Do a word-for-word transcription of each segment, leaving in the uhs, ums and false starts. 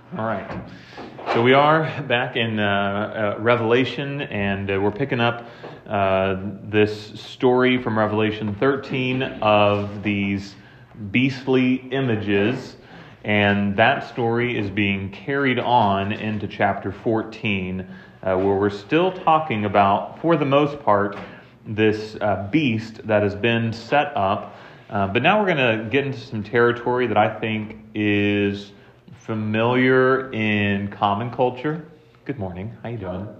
All right. So we are back in uh, uh, Revelation, and uh, we're picking up uh, this story from Revelation thirteen of these beastly images, and that story is being carried on into chapter fourteen, uh, where we're still talking about, for the most part, this uh, beast that has been set up. Uh, but now we're going to get into some territory that I think is familiar in common culture. Good morning. How you doing?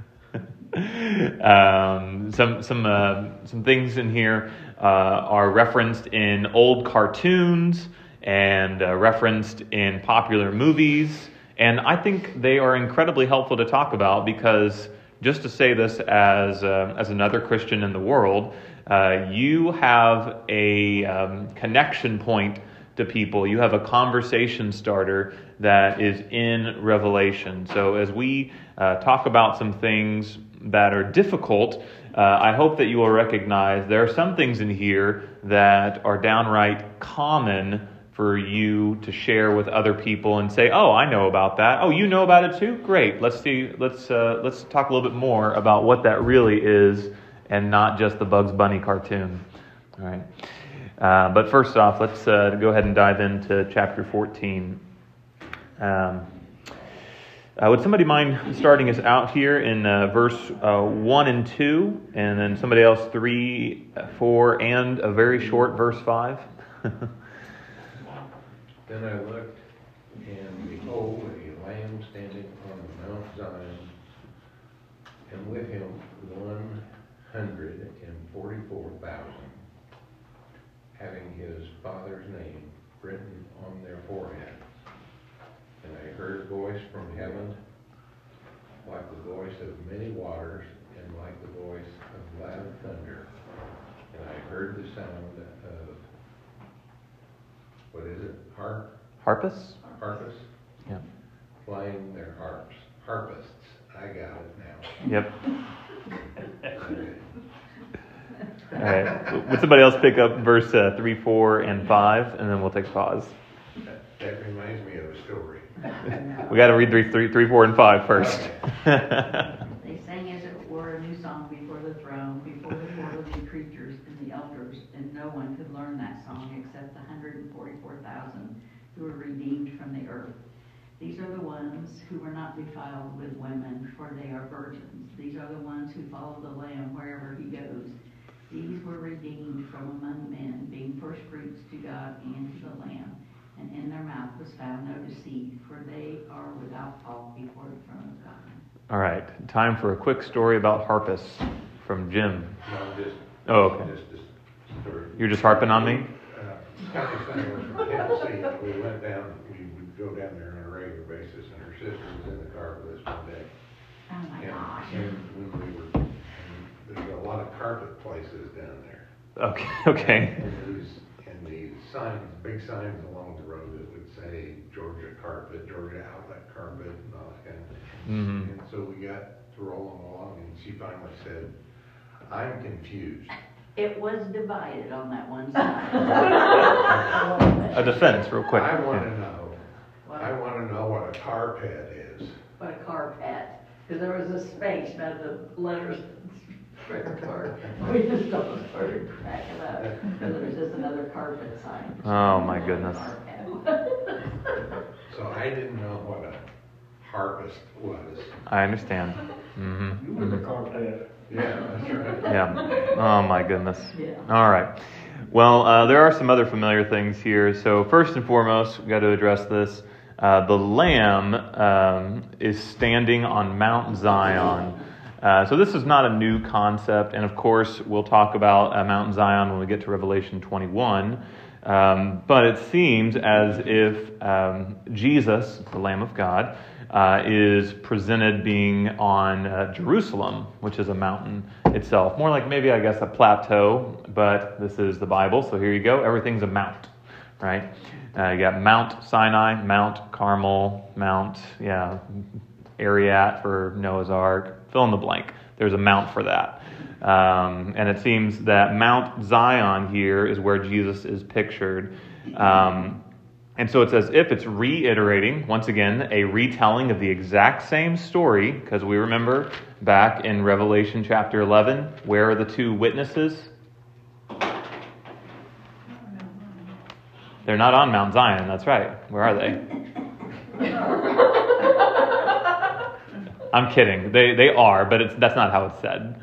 um, some some uh, some things in here uh, are referenced in old cartoons and uh, referenced in popular movies, and I think they are incredibly helpful to talk about because, just to say this as uh, as another Christian in the world, uh, you have a um, connection point to people. You have a conversation starter that is in Revelation. So as we uh, talk about some things that are difficult, uh, I hope that you will recognize there are some things in here that are downright common for you to share with other people and say, "Oh, I know about that. Oh, you know about it too? Great. Let's see. Let's uh, let's talk a little bit more about what that really is, and not just the Bugs Bunny cartoon." All right. Uh, but first off, let's uh, go ahead and dive into chapter fourteen. Um, uh, would somebody mind starting us out here in uh, verse uh, one and two, and then somebody else three, four, and a very short verse five? Then I looked, and behold, a Lamb standing on Mount Zion, and with him one hundred and forty-four thousand, having his Father's name written on their foreheads. And I heard a voice from heaven, like the voice of many waters, and like the voice of loud thunder. And I heard the sound of, what is it, harp? Harpists? Harpists? Yeah. Playing their harps. Harpists. I got it now. Yep. Okay. All right. Would somebody else pick up verse uh, three, four, and five, and then we'll take a pause. That, that reminds me of a story. We got to read three, three, three, four, and five first. They sang as it were a new song before the throne, before the four living creatures and the elders, and no one could learn that song except the one hundred forty-four thousand who were redeemed from the earth. These are the ones who were not defiled with women, for they are virgins. These are the ones who follow the Lamb wherever he goes. These were redeemed from among men, being first fruits to God and to the Lamb. And in their mouth was found no deceit, for they are without fault before the throne of God. All right. Time for a quick story about harpists from Jim. No, just, Oh, okay. just a story. You're just harping on me? Uh, Scotty Stein was from Tennessee. We went down, we would go down there on a regular basis, and her sister was in the car with us one day. Oh my And, gosh. and when we were, and there's a lot of carpet places down there. Okay. Okay. And these, and these signs, big signs along the road that would say Georgia carpet, Georgia outlet carpet, and all that kind of thing. Mm-hmm. And so we got to rolling along, and she finally said, "I'm confused." It was divided on that one side. A defense, real quick. I want Yeah. to know, What I a- want to know what a carpet is. What a carpet. Because there was a space, none of the letters spread apart. We just all started cracking up. Because there was just another carpet sign. Oh, my goodness. Carpet. So I didn't know what a harpist was. I understand. Mm-hmm. You were the carpet. Yeah, that's right. Yeah. Oh, my goodness. Yeah. All right. Well, uh, there are some other familiar things here. So first and foremost, we've got to address this. Uh, the Lamb um, is standing on Mount Zion. Uh, so this is not a new concept. And of course, we'll talk about uh, Mount Zion when we get to Revelation twenty-one. Um, but it seems as if um, Jesus, the Lamb of God, uh, is presented being on uh, Jerusalem, which is a mountain itself. More like maybe, I guess, a plateau, but this is the Bible, so here you go. Everything's a mount, right? Uh, you got Mount Sinai, Mount Carmel, Mount, yeah, Ararat for Noah's Ark. Fill in the blank. There's a mount for that. Um, and it seems that Mount Zion here is where Jesus is pictured. Um, And so it's as if it's reiterating, once again, a retelling of the exact same story, because we remember back in Revelation chapter eleven, where are the two witnesses? They're not on Mount Zion, that's right. Where are they? I'm kidding. They they are, but it's that's not how it's said.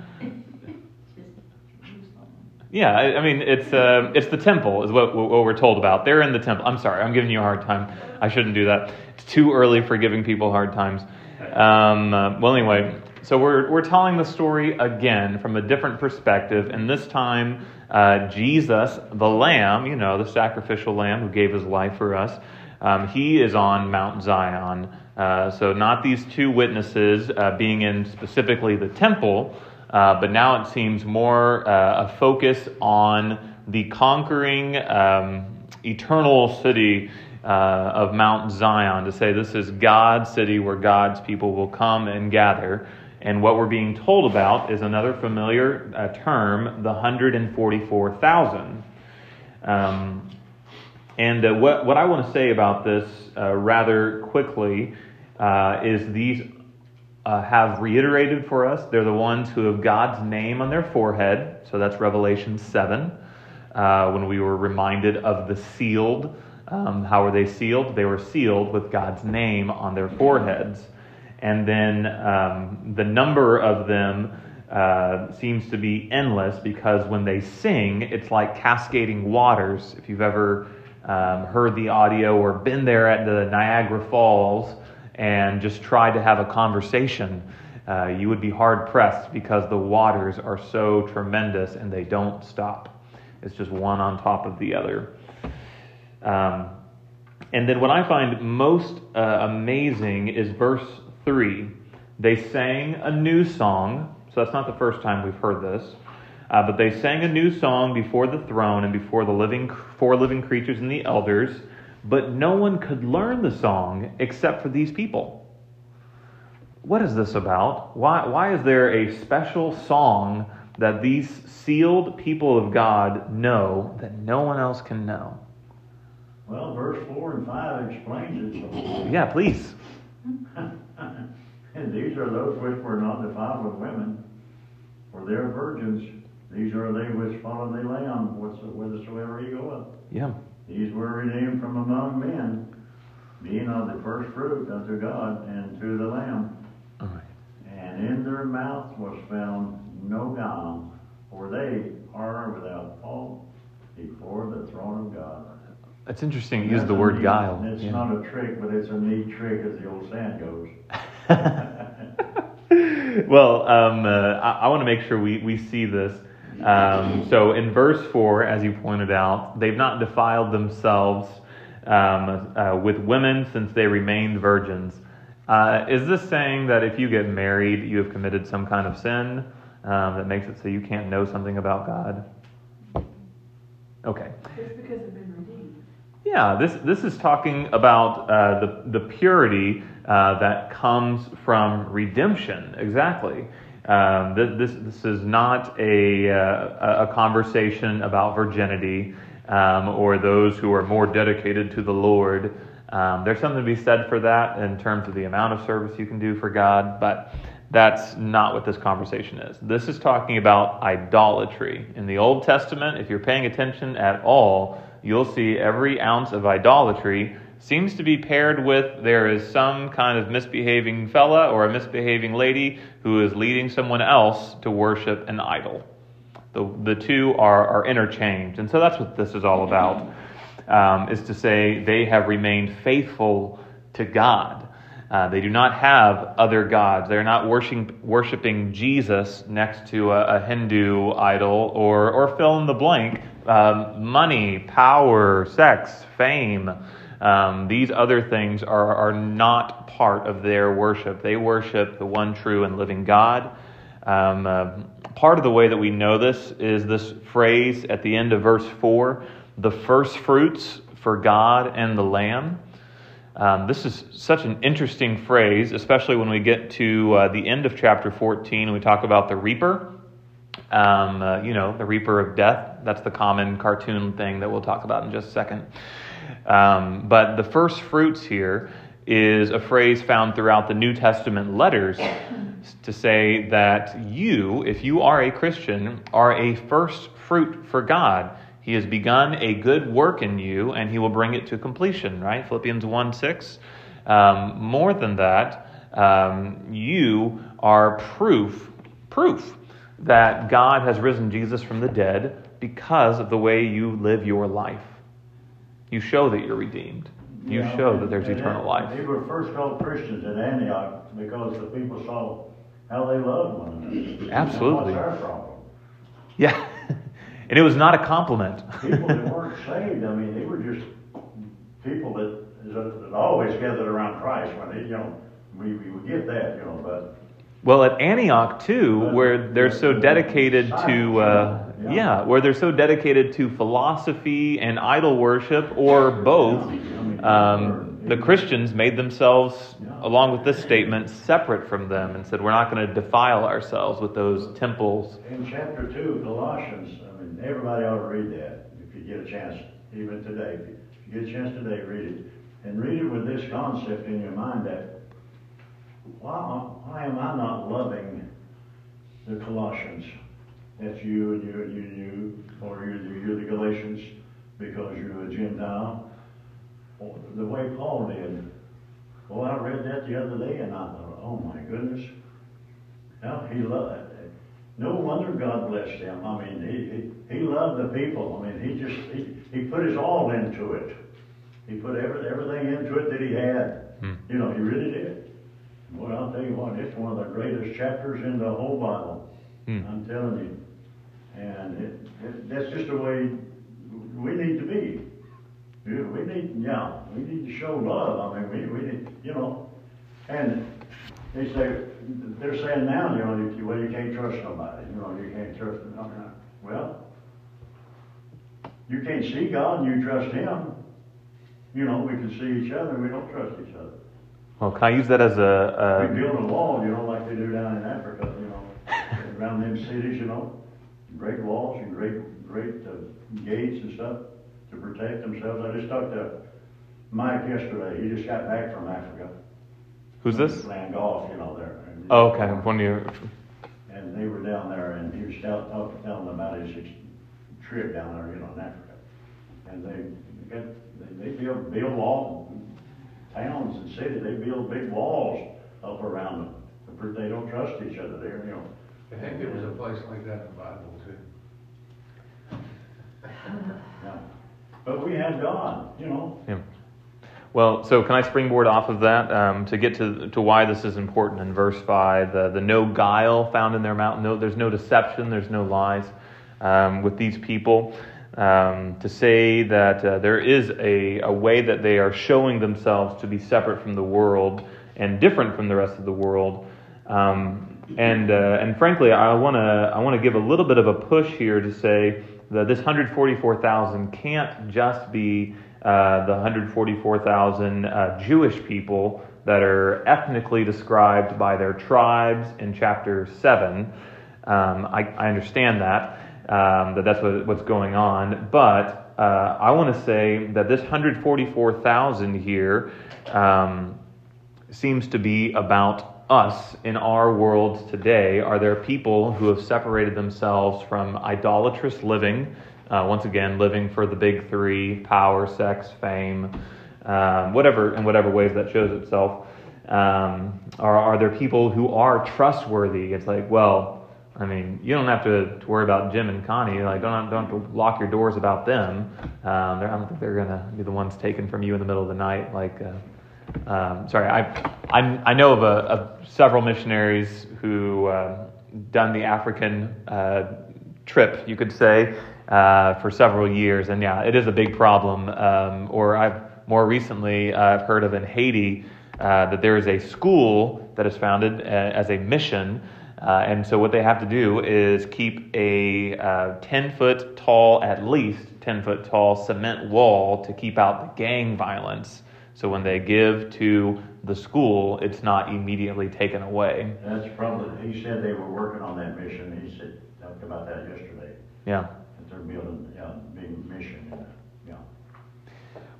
Yeah, I, I mean, it's uh, it's the temple is what, what we're told about. They're in the temple. I'm sorry, I'm giving you a hard time. I shouldn't do that. It's too early for giving people hard times. Um, uh, well, anyway, so we're we're telling the story again from a different perspective, and this time uh, Jesus, the Lamb, you know, the sacrificial Lamb who gave his life for us, um, he is on Mount Zion. Uh, so not these two witnesses uh, being in specifically the temple. Uh, but now it seems more uh, a focus on the conquering um, eternal city uh, of Mount Zion, to say this is God's city where God's people will come and gather. And what we're being told about is another familiar uh, term, the one hundred forty-four thousand. Um, and uh, what, what I want to say about this uh, rather quickly uh, is these Uh, have reiterated for us. They're the ones who have God's name on their forehead. So that's Revelation seven, uh, when we were reminded of the sealed. Um, how were they sealed? They were sealed with God's name on their foreheads. And then um, the number of them uh, seems to be endless, because when they sing, it's like cascading waters. If you've ever um, heard the audio or been there at the Niagara Falls and just tried to have a conversation, uh, you would be hard-pressed, because the waters are so tremendous and they don't stop. It's just one on top of the other. Um, and then what I find most uh, amazing is verse three. They sang a new song. So that's not the first time we've heard this. Uh, but they sang a new song before the throne and before the living four living creatures and the elders. But no one could learn the song except for these people. What is this about? Why, why is there a special song that these sealed people of God know that no one else can know? Well, verse four and five explains it. Yeah, please. And these are those which were not defiled with women, for they are virgins. These are they which follow the Lamb, whithersoever he goeth. Yeah. These were redeemed from among men, being of the first fruit unto God and to the Lamb. All right. And in their mouth was found no guile, for they are without fault before the throne of God. It's interesting you use the word neat, guile. It's yeah. not a trick, but it's a neat trick, as the old saying goes. Well, um, uh, I, I want to make sure we, we see this. Um, so in verse four, as you pointed out, they've not defiled themselves um, uh, with women since they remained virgins. Uh, is this saying that if you get married, you have committed some kind of sin um, that makes it so you can't know something about God? Okay. It's because they've been redeemed. Yeah, this this is talking about uh, the the purity uh, that comes from redemption. Exactly. Um, this, this this is not a uh, a conversation about virginity um, or those who are more dedicated to the Lord. Um, there's something to be said for that in terms of the amount of service you can do for God, but that's not what this conversation is. This is talking about idolatry. In the Old Testament, if you're paying attention at all, you'll see every ounce of idolatry seems to be paired with there is some kind of misbehaving fella or a misbehaving lady who is leading someone else to worship an idol. The, the two are, are interchanged. And so that's what this is all about, um, is to say they have remained faithful to God. Uh, they do not have other gods. They're not worshiping, worshiping Jesus next to a, a Hindu idol or, or fill in the blank, um, money, power, sex, fame. Um, these other things are, are not part of their worship. They worship the one true and living God. Um, uh, part of the way that we know this is this phrase at the end of verse four, the first fruits for God and the Lamb. Um, this is such an interesting phrase, especially when we get to uh, the end of chapter fourteen and we talk about the reaper. Um, uh, you know, the reaper of death. That's the common cartoon thing that we'll talk about in just a second. Um, but the first fruits here is a phrase found throughout the New Testament letters to say that you, if you are a Christian, are a first fruit for God. He has begun a good work in you, and he will bring it to completion, right? Philippians one six. Um, more than that, um, you are proof, proof that God has risen Jesus from the dead because of the way you live your life. You show that you're redeemed. You Yeah, show and- that there's and eternal they- life. They were first called Christians at Antioch because the people saw how they loved one another. Absolutely. And what's our problem? Yeah. And it was not a compliment. People that weren't saved, I mean, they were just people that, that always gathered around Christ. When they, you know, we, we would get that, you know, but Well, at Antioch too, where they're so dedicated to, uh, yeah, where they're so dedicated to philosophy and idol worship, or both, um, the Christians made themselves, along with this statement, separate from them and said, we're not going to defile ourselves with those temples. in chapter two, Colossians, I mean, everybody ought to read that if you get a chance, even today. If you get a chance today, read it. And read it with this concept in your mind that why, why am I not loving the Colossians? That's you and you and you and you, or you're the, you're the Galatians because you're a Gentile. Or the way Paul did. Well, I read that the other day and I thought, oh my goodness. Now he loved it. No wonder God blessed him. I mean, he, he, he loved the people. I mean, he just, he, he put his all into it. He put every, everything into it that he had. Hmm. You know, he really did. Boy, I'll tell you what, it's one of the greatest chapters in the whole Bible. Hmm. I'm telling you. And it, it, that's just the way we need to be. We we need, yeah, we need to show love. I mean, we, we need, you know, and they say, they're saying now, you know, you, well, you can't trust nobody. You know, you can't trust, I mean, well, you can't see God and you trust Him. You know, we can see each other, we don't trust each other. Well, can I use that as a... We a build a wall, you know, like they do down in Africa, you know, around them cities, you know, great walls and great, great uh, gates and stuff to protect themselves. I just talked to Mike yesterday. He just got back from Africa. who's this? Playing golf, you know, there. And, Oh, okay. One of you. and they were down there, and he was tell, talking, telling them about his ex- trip down there, you know, in Africa. And they got, they, they build, build walls, towns and cities, they build big walls up around them. But they don't trust each other there, you know. I think there was a place like that in the Bible too. Yeah. But we have God, you know. Yeah. Well, so can I springboard off of that um, to get to to why this is important in verse five? The, the no guile found in their mouth. No, there's no deception. There's no lies um, with these people. Um, to say that uh, there is a, a way that they are showing themselves to be separate from the world and different from the rest of the world. Um, and uh, and frankly, I want to I want to give a little bit of a push here to say that this one hundred forty-four thousand can't just be uh, the one hundred forty-four thousand uh, Jewish people that are ethnically described by their tribes in chapter seven. Um, I, I understand that, um, that that's what, what's going on, but uh, I want to say that this one hundred forty-four thousand here um, seems to be about us in our world today. Are there people who have separated themselves from idolatrous living, uh, once again, living for the big three, power, sex, fame, um, whatever, in whatever ways that shows itself? Um, are, are there people who are trustworthy? It's like, well, I mean, you don't have to, to worry about Jim and Connie. Like, don't, don't have to lock your doors about them. Um, I don't think they're going to be the ones taken from you in the middle of the night, like... Uh, Um, sorry, I I'm, I know of, a, of several missionaries who uh, done the African uh, trip, you could say, uh, for several years, and yeah, it is a big problem. Um, or I've more recently uh, I've heard of in Haiti uh, that there is a school that is founded uh, as a mission, uh, and so what they have to do is keep a uh, ten foot tall, at least ten foot tall cement wall to keep out the gang violence. So when they give to the school, it's not immediately taken away. That's probably, he said they were working on that mission. He said, talked about that yesterday. Yeah. That they're building a big mission. Yeah.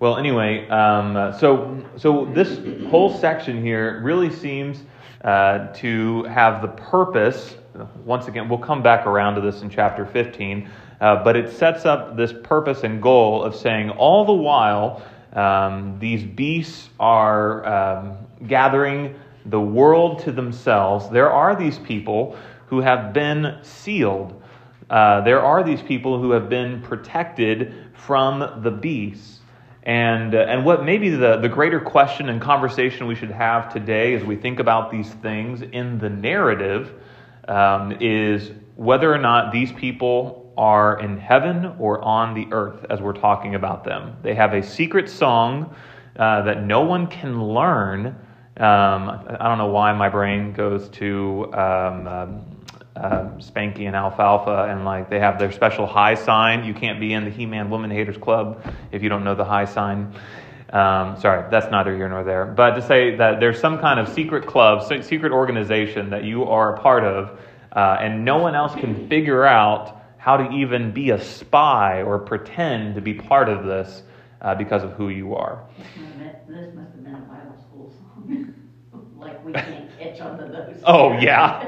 Well, anyway, um, uh, so so this whole section here really seems uh, to have the purpose. Once again, we'll come back around to this in chapter fifteen, uh, but it sets up this purpose and goal of saying all the while um, these beasts are um, gathering the world to themselves. There are these people who have been sealed. Uh, there are these people who have been protected from the beasts. And uh, and what maybe the, the greater question and conversation we should have today as we think about these things in the narrative um, is whether or not these people are in heaven or on the earth as we're talking about them. They have a secret song uh, that no one can learn. Um, I don't know why my brain goes to um, um, uh, Spanky and Alfalfa, and like they have their special high sign. You can't be in the He-Man Woman Haters Club if you don't know the high sign. Um, sorry, that's neither here nor there. But to say that there's some kind of secret club, secret organization that you are a part of, uh, and no one else can figure out how to even be a spy or pretend to be part of this uh, because of who you are. This must have been a Bible school song. Like we can't catch on to those. Oh, yeah.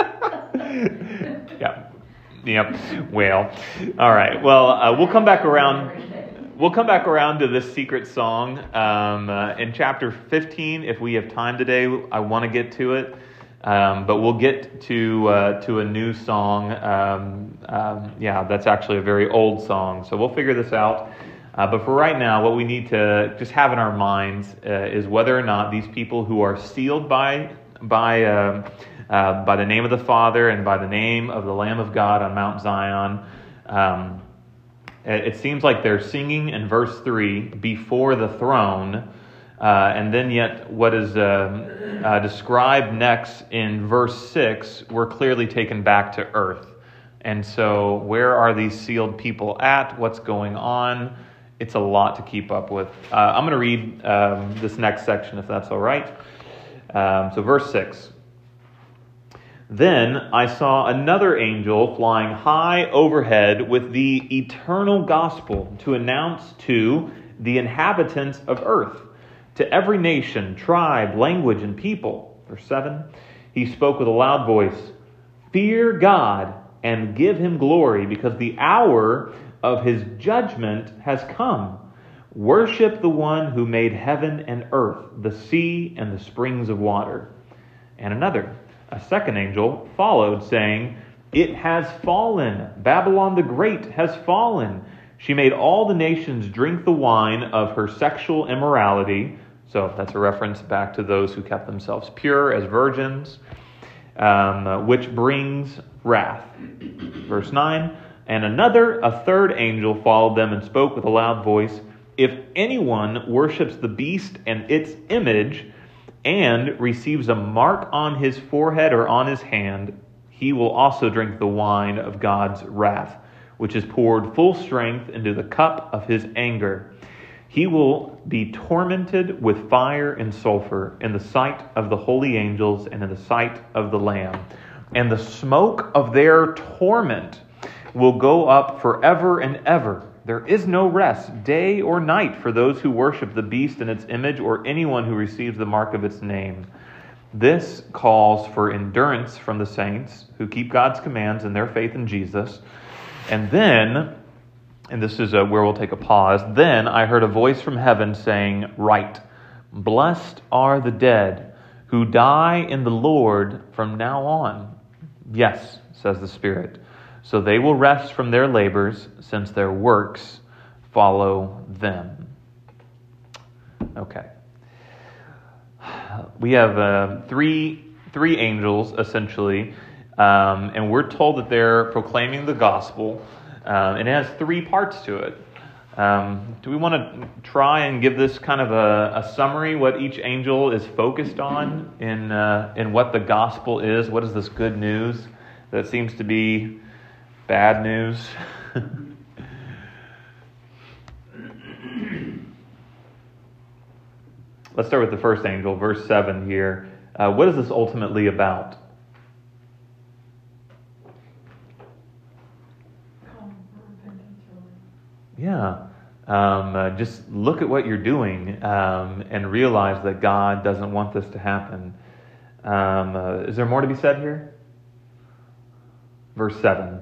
yeah. Yep. Well, all right. Well, uh, we'll come back around. We'll come back around to this secret song um, uh, in chapter fifteen. If we have time today, I want to get to it. Um, but we'll get to uh, to a new song. Um, um, yeah, that's actually a very old song. So we'll figure this out. Uh, but for right now, what we need to just have in our minds uh, is whether or not these people who are sealed by by uh, uh, by the name of the Father and by the name of the Lamb of God on Mount Zion, um, it, it seems like they're singing in verse three before the throne, uh, and then yet what is uh, uh, described next in verse six, we're clearly taken back to earth. And so, where are these sealed people at? What's going on? It's a lot to keep up with. Uh, I'm going to read um, this next section, if that's all right. Um, so verse six. Then I saw another angel flying high overhead with the eternal gospel to announce to the inhabitants of earth, to every nation, tribe, language, and people. Verse seven. He spoke with a loud voice, "Fear God and give him glory, because the hour of his judgment has come. Worship the one who made heaven and earth, the sea and the springs of water." And another, a second angel, followed, saying, "It has fallen. Babylon the Great has fallen. She made all the nations drink the wine of her sexual immorality." So that's a reference back to those who kept themselves pure as virgins, um, which brings wrath. Verse nine. And another, a third angel, followed them and spoke with a loud voice, "If anyone worships the beast and its image and receives a mark on his forehead or on his hand, he will also drink the wine of God's wrath, which is poured full strength into the cup of his anger. He will be tormented with fire and sulfur in the sight of the holy angels and in the sight of the Lamb. And the smoke of their torment will go up forever and ever. There is no rest, day or night, for those who worship the beast and its image or anyone who receives the mark of its name. This calls for endurance from the saints who keep God's commands in their faith in Jesus." And then, and this is uh, where we'll take a pause, "Then I heard a voice from heaven saying, 'Write, blessed are the dead who die in the Lord from now on.' Yes, says the Spirit. So they will rest from their labors, since their works follow them." Okay. We have uh, three three angels, essentially, um, and we're told that they're proclaiming the gospel, uh, and it has three parts to it. Um, do we want to try and give this kind of a, a summary, what each angel is focused on in uh, in what the gospel is? What is this good news that seems to be bad news? Let's start with the first angel, verse seven here. Uh, what is this ultimately about? Calling for repentance, really. Yeah. Um, uh, just look at what you're doing um, and realize that God doesn't want this to happen. Um, uh, is there more to be said here? Verse seven.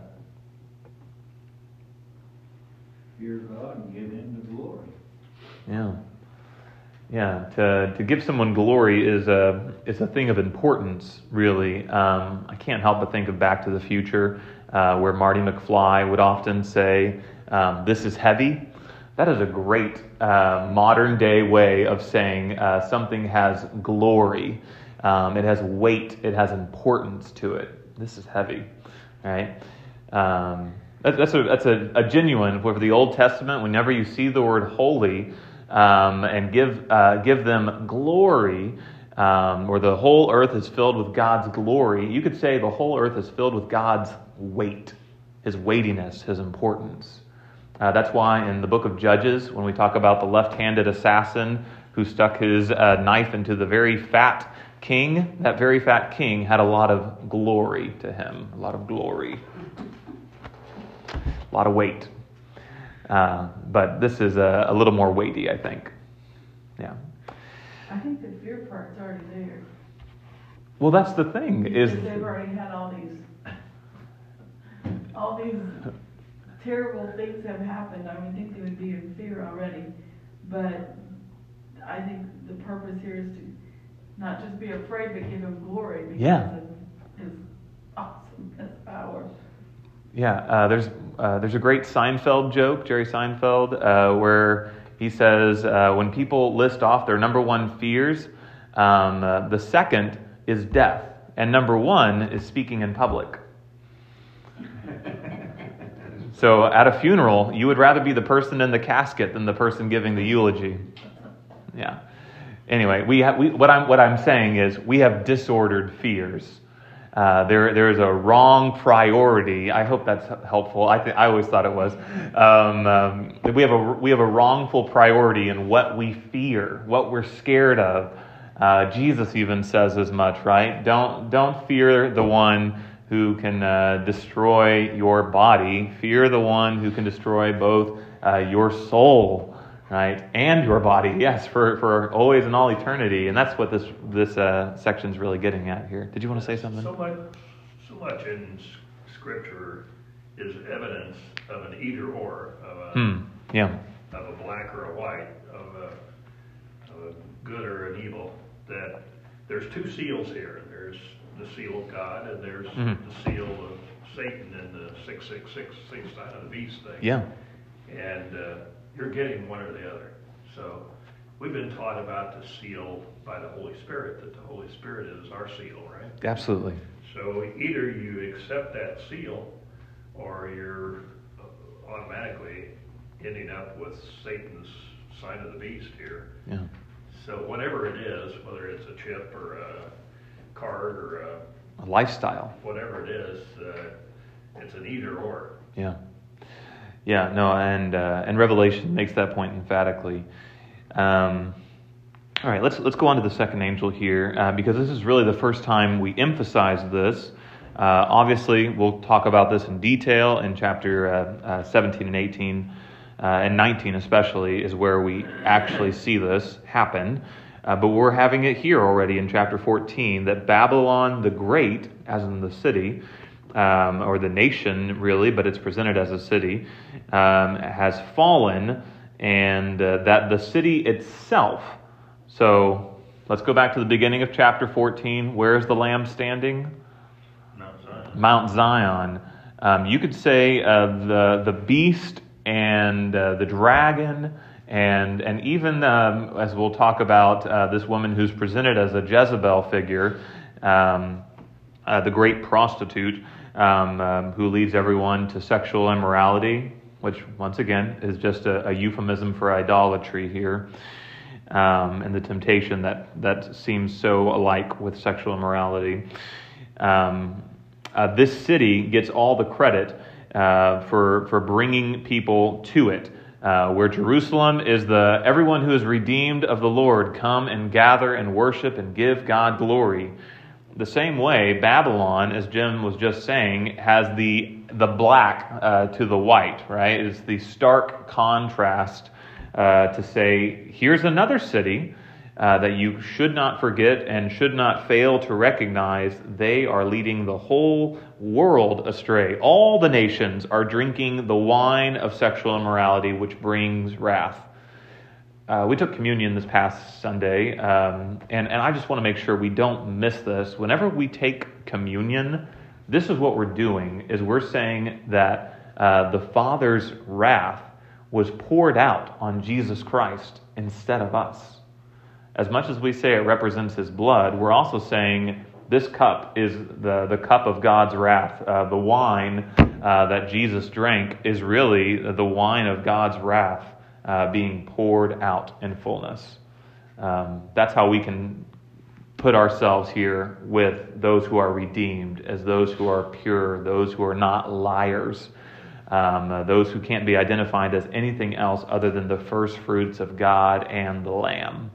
Fear God and give him the glory. Yeah. Yeah, to to give someone glory is a is a thing of importance, really. Um, I can't help but think of Back to the Future, uh, where Marty McFly would often say, um, "This is heavy." That is a great uh, modern day way of saying uh, something has glory. Um, it has weight. It has importance to it. This is heavy, right? Um, that, that's a that's a, a genuine. For the Old Testament, whenever you see the word holy. Um, and give uh, give them glory, um, or the whole earth is filled with God's glory. You could say the whole earth is filled with God's weight, His weightiness, His importance. Uh, that's why in the book of Judges, when we talk about the left-handed assassin who stuck his uh, knife into the very fat king, that very fat king had a lot of glory to him, a lot of glory, a lot of weight. Uh, but this is a, a little more weighty, I think. Yeah. I think the fear part's already there. Well, that's the thing is Because they've already had all these, all these terrible things have happened. I would think they would be in fear already. But I think the purpose here is to not just be afraid, but give him glory because Yeah. of his awesomeness, power. Yeah, uh, there's uh, there's a great Seinfeld joke, Jerry Seinfeld, uh, where he says uh, when people list off their number one fears, um, uh, the second is death, and number one is speaking in public. So at a funeral, you would rather be the person in the casket than the person giving the eulogy. Yeah. Anyway, we have we, what I'm what I'm saying is we have disordered fears. Uh, there, there is a wrong priority. I hope that's helpful. I think I always thought it was. Um, um, we have a we have a wrongful priority in what we fear, what we're scared of. Uh, Jesus even says as much, right? Don't don't fear the one who can uh, destroy your body. Fear the one who can destroy both uh, your soul, right, and your body. Yes, for, for always and all eternity. And that's what this this uh, section's really getting at here. Did you want to say something? So much, so much in Scripture is evidence of an either or, of a, Hmm. Yeah. of a black or a white, of a, of a good or an evil. That there's two seals here. There's the seal of God, and there's Mm-hmm. the seal of Satan and the six six six, six sign of the beast thing. Yeah. And uh, you're getting one or the other. So we've been taught about the seal by the Holy Spirit, that the Holy Spirit is our seal, right? Absolutely. So either you accept that seal, or you're automatically ending up with Satan's sign of the beast here. Yeah. So whatever it is, whether it's a chip or a card or a A lifestyle. whatever it is, uh, it's an either or. Yeah. Yeah, no, and uh, and Revelation makes that point emphatically. Um, all right, let's let's go on to the second angel here, uh, because this is really the first time we emphasize this. Uh, obviously, we'll talk about this in detail in chapter uh, uh, seventeen and eighteen, uh, and nineteen especially is where we actually see this happen. Uh, but we're having it here already in chapter fourteen, that Babylon the Great, as in the city, Um, or the nation, really, but it's presented as a city, um, has fallen, and uh, that the city itself. So let's go back to the beginning of chapter fourteen. Where is the Lamb standing? Mount Zion. Mount Zion. Um, you could say uh, the the beast and uh, the dragon, and and even um, as we'll talk about uh, this woman who's presented as a Jezebel figure, um, uh, the great prostitute. Um, um, who leads everyone to sexual immorality, which once again is just a, a euphemism for idolatry here, um, and the temptation that, that seems so alike with sexual immorality. Um, uh, this city gets all the credit uh, for for bringing people to it. Uh, where Jerusalem is the everyone who is redeemed of the Lord come and gather and worship and give God glory. The same way, Babylon, as Jim was just saying, has the the black uh, to the white, right? It's the stark contrast uh, to say, here's another city uh, that you should not forget and should not fail to recognize. They are leading the whole world astray. All the nations are drinking the wine of sexual immorality, which brings wrath. Uh, we took communion this past Sunday, um, and, and I just want to make sure we don't miss this. Whenever we take communion, this is what we're doing, is we're saying that uh, the Father's wrath was poured out on Jesus Christ instead of us. As much as we say it represents his blood, we're also saying this cup is the, the cup of God's wrath. Uh, the wine uh, that Jesus drank is really the wine of God's wrath uh, being poured out in fullness. Um, that's how we can put ourselves here with those who are redeemed, as those who are pure, those who are not liars, um, uh, those who can't be identified as anything else other than the first fruits of God and the Lamb.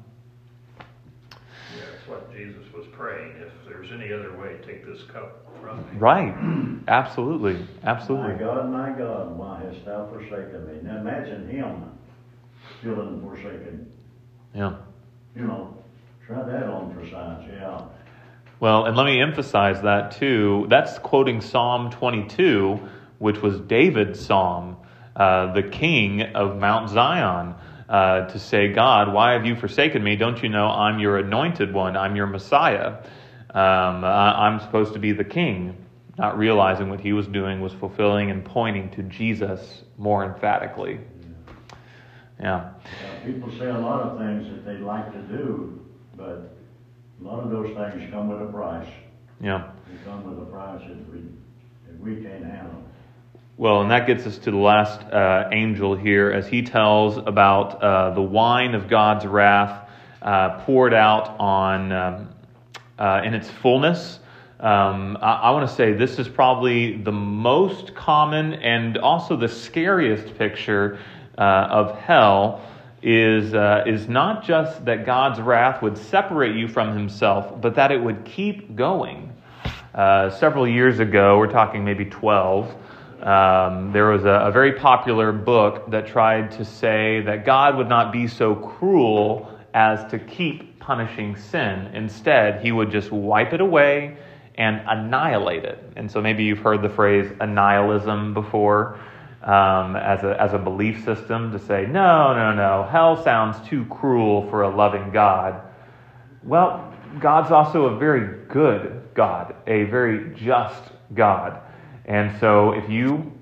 Yeah, that's what Jesus was praying. If there's any other way, take this cup from me. Right. Absolutely. Absolutely. My God, my God, why hast thou forsaken me? Now imagine him feeling forsaken. Yeah. You know, try that on for size, yeah. Well, and let me emphasize that too. That's quoting Psalm twenty-two, which was David's psalm, uh, the king of Mount Zion, uh, to say, God, why have you forsaken me? Don't you know I'm your anointed one? I'm your Messiah. Um, I'm supposed to be the king. Not realizing what he was doing was fulfilling and pointing to Jesus more emphatically. Yeah. Uh, people say a lot of things that they like to do, but a lot of those things come with a price. Yeah. They come with a price that we, that we can't handle. Well, and that gets us to the last uh, angel here, as he tells about uh, the wine of God's wrath uh, poured out on um, uh, in its fullness. Um, I, I want to say this is probably the most common and also the scariest picture uh, of hell. Is uh, is not just that God's wrath would separate you from himself, but that it would keep going. Uh, several years ago, we're talking maybe twelve, um, there was a, a very popular book that tried to say that God would not be so cruel as to keep punishing sin. Instead, he would just wipe it away and annihilate it. And so maybe you've heard the phrase annihilism before. Um, as a as a belief system, to say, no, no, no, hell sounds too cruel for a loving God. Well, God's also a very good God, a very just God. And so if you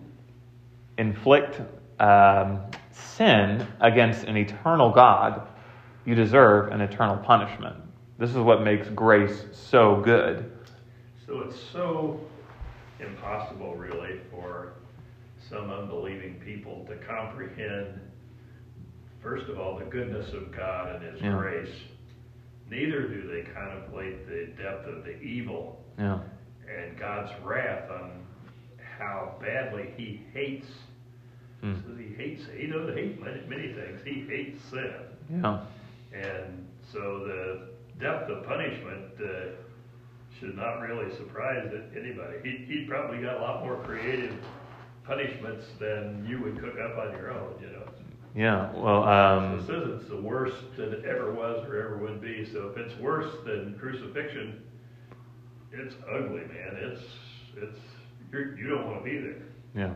inflict um, sin against an eternal God, you deserve an eternal punishment. This is what makes grace so good. So it's so impossible, really, for some unbelieving people to comprehend, first of all, the goodness of God and his yeah. grace. Neither do they contemplate the depth of the evil yeah. and God's wrath on how badly he hates. Mm. So he hates, he doesn't hate many, many things. He hates sin. Yeah. And so the depth of punishment uh, should not really surprise anybody. He, he probably got a lot more creative punishments than you would cook up on your own, you know. Yeah, well, um... So it says it's the worst that it ever was or ever would be. So if it's worse than crucifixion, it's ugly, man. It's, it's, you're, you don't want to be there. Yeah.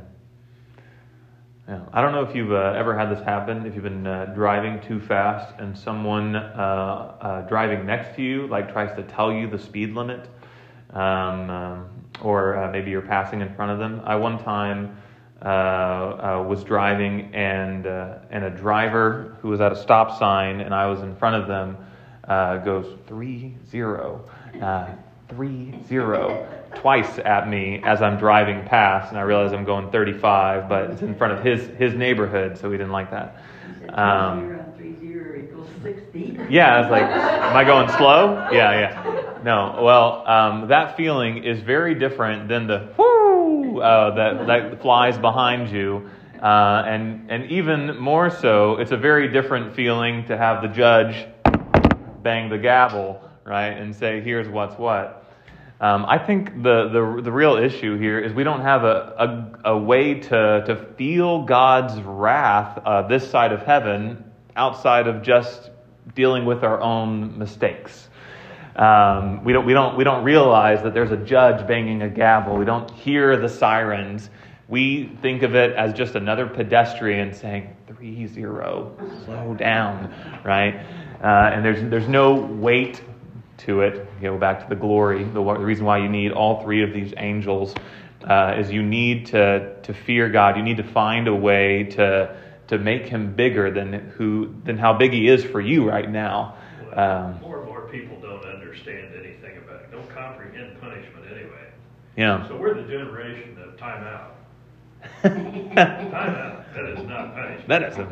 Yeah. I don't know if you've uh, ever had this happen, if you've been uh, driving too fast and someone uh, uh, driving next to you, like, tries to tell you the speed limit, um, um, or uh, maybe you're passing in front of them. I one time uh, uh, was driving and uh, and a driver who was at a stop sign and I was in front of them uh, goes three zero, uh, three zero twice at me as I'm driving past, and I realize I'm going thirty-five, but it's in front of his his neighborhood, so we didn't like that. Um, three zero equals sixty. Yeah, I was like, am I going slow? Yeah, yeah. No, well, um, that feeling is very different than the whoo uh, that that flies behind you, uh, and and even more so, it's a very different feeling to have the judge bang the gavel, right, and say, here's what's what. Um, I think the, the the real issue here is we don't have a, a, a way to, to feel God's wrath uh, this side of heaven outside of just dealing with our own mistakes. Um, we don't we don't we don't realize that there's a judge banging a gavel. We don't hear the sirens. We think of it as just another pedestrian saying three zero, slow down, right? Uh, and there's there's no weight to it. You go back to the glory. The, the reason why you need all three of these angels uh, is you need to to fear God. You need to find a way to to make Him bigger than who than how big He is for you right now. Um, more and more people don't understand anything about it. Don't comprehend punishment anyway. yeah. So we're the generation of timeout. Timeout. That is not punishment. That is